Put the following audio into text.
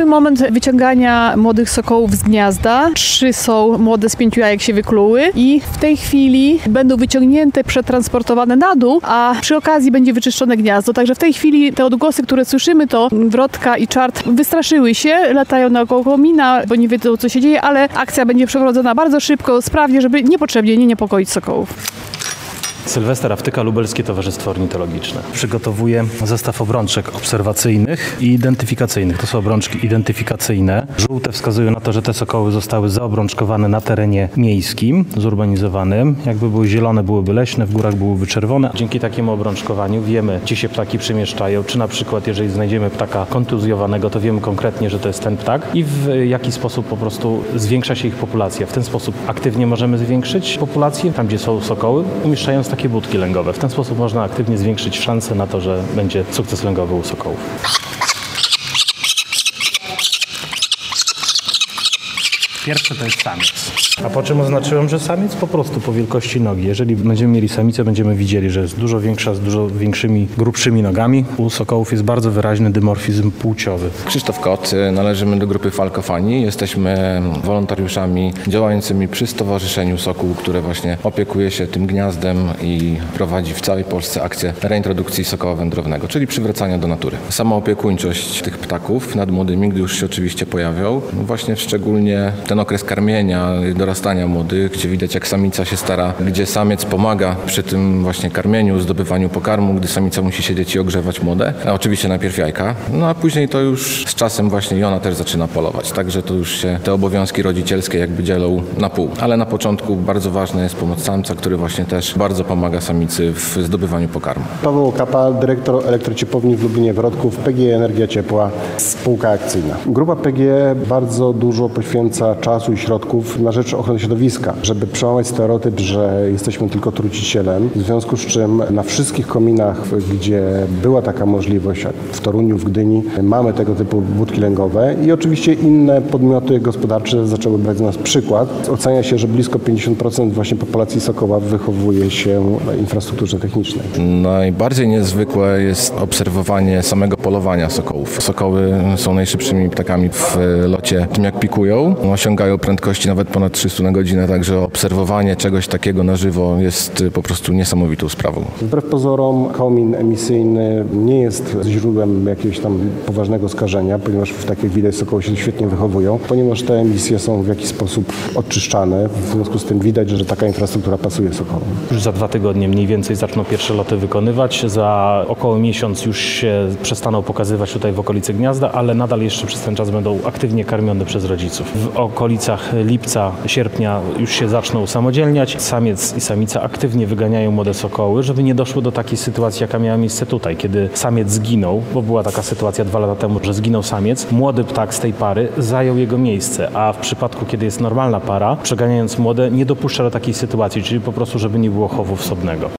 moment wyciągania młodych sokołów z gniazda. 3 są młode z 5 jajek się wykluły i w tej chwili będą wyciągnięte, przetransportowane na dół, a przy okazji będzie wyczyszczone gniazdo. Także w tej chwili te odgłosy, które słyszymy, to wrotka i czart wystraszyły się, latają naokoło komina, bo nie wiedzą, co się dzieje, ale akcja będzie przeprowadzona bardzo szybko, sprawnie, żeby niepotrzebnie nie niepokoić sokołów. Sylwester Awtyka, Lubelskie Towarzystwo Ornitologiczne. Przygotowuję zestaw obrączek obserwacyjnych i identyfikacyjnych. To są obrączki identyfikacyjne. Żółte wskazują na to, że te sokoły zostały zaobrączkowane na terenie miejskim, zurbanizowanym. Jakby były zielone, byłyby leśne, w górach byłyby czerwone. Dzięki takiemu obrączkowaniu wiemy, gdzie się ptaki przemieszczają, czy na przykład jeżeli znajdziemy ptaka kontuzjowanego, to wiemy konkretnie, że to jest ten ptak i w jaki sposób po prostu zwiększa się ich populacja. W ten sposób aktywnie możemy zwiększyć populację. Tam, gdzie są sokoły, umieszczając takie budki lęgowe. W ten sposób można aktywnie zwiększyć szanse na to, że będzie sukces lęgowy u sokołów. Pierwszy to jest samiec. A po czym oznaczyłem, że samiec? Po prostu po wielkości nogi. Jeżeli będziemy mieli samicę, będziemy widzieli, że jest dużo większa, z dużo większymi, grubszymi nogami. U sokołów jest bardzo wyraźny dymorfizm płciowy. Krzysztof Kot, należymy do grupy Falkofani. Jesteśmy wolontariuszami działającymi przy Stowarzyszeniu Sokół, które właśnie opiekuje się tym gniazdem i prowadzi w całej Polsce akcję reintrodukcji sokoła wędrownego, czyli przywracania do natury. Sama opiekuńczość tych ptaków nad młodymi, gdy już się oczywiście pojawią, właśnie szczególnie ten okres karmienia, dorastania młodych, gdzie widać jak samica się stara, gdzie samiec pomaga przy tym właśnie karmieniu, zdobywaniu pokarmu, gdy samica musi siedzieć i ogrzewać młode. A oczywiście najpierw jajka, no a później to już z czasem właśnie i ona też zaczyna polować. Także to już się te obowiązki rodzicielskie jakby dzielą na pół. Ale na początku bardzo ważna jest pomoc samca, który właśnie też bardzo pomaga samicy w zdobywaniu pokarmu. Paweł Okapa, dyrektor elektrociepłowni w Lublinie Wrodków, PGE Energia Ciepła, spółka akcyjna. Grupa PGE bardzo dużo poświęca czasu i środków na rzecz ochrony środowiska, żeby przełamać stereotyp, że jesteśmy tylko trucicielem. W związku z czym na wszystkich kominach, gdzie była taka możliwość, jak w Toruniu, w Gdyni, mamy tego typu budki lęgowe i oczywiście inne podmioty gospodarcze zaczęły brać z nas przykład. Ocenia się, że blisko 50% właśnie populacji sokoła wychowuje się na infrastrukturze technicznej. Najbardziej niezwykłe jest obserwowanie samego polowania sokołów. Sokoły są najszybszymi ptakami w locie. Tym jak pikują, osiągają prędkości nawet ponad 300 na godzinę, także obserwowanie czegoś takiego na żywo jest po prostu niesamowitą sprawą. Wbrew pozorom komin emisyjny nie jest źródłem jakiegoś tam poważnego skażenia, ponieważ w takich widać sokoły się świetnie wychowują, ponieważ te emisje są w jakiś sposób oczyszczane. W związku z tym widać, że taka infrastruktura pasuje sokołom. Już za 2 tygodnie mniej więcej zaczną pierwsze loty wykonywać. Za około miesiąc już się przestaną pokazywać tutaj w okolicy gniazda, ale nadal jeszcze przez ten czas będą aktywnie karmione przez rodziców. W okolicach lipca, sierpnia już się zaczną usamodzielniać. Samiec i samica aktywnie wyganiają młode sokoły, żeby nie doszło do takiej sytuacji, jaka miała miejsce tutaj, kiedy samiec zginął, bo była taka sytuacja 2 lata temu, że zginął samiec, młody ptak z tej pary zajął jego miejsce, a w przypadku, kiedy jest normalna para, przeganiając młode, nie dopuszcza do takiej sytuacji, czyli po prostu, żeby nie było chowu wsobnego.